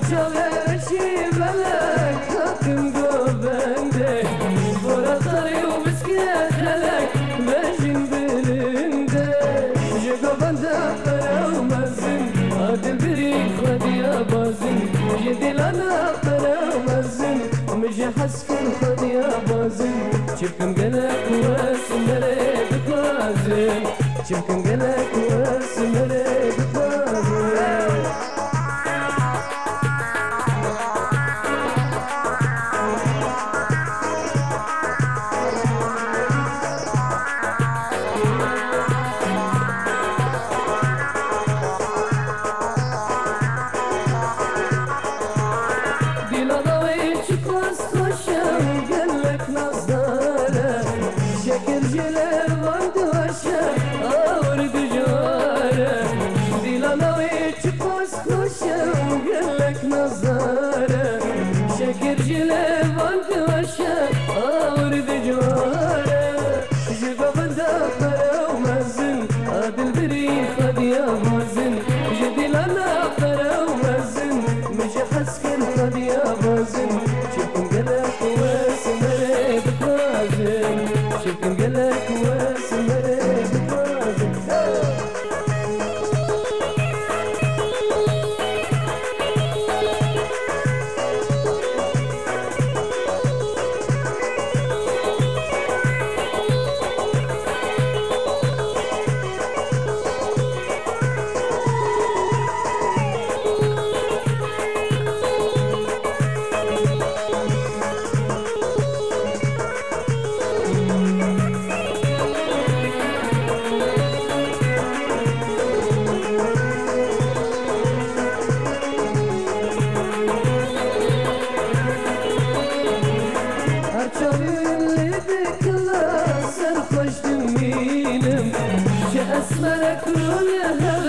شغشي بلك حكم قوبنده برطري وبسكيت لك بجن بلنده جقوبنده قرا ومزن عادل بريق خدي يا بازن جدي لنا قرا ومزن مجي حسكن خدي يا بازن شفكم قلك واسمري بتوازن شفكم قلك واسمري بتوازن شكر جلال وانت وشا اورد جواره ديلا ويتش قوس خوشا وقلك نظاره شكر جلال وانت وشا اورد جواره جيبا بندا قرا ومزن عادل بري خد يا مازن جدي لنا قرا ومزن مجي حسكن خد يا مازن شكم قلك واسمري بتوازن شكم قلك واسمري بتوازن سرخوش دمينم شأسمرك رويها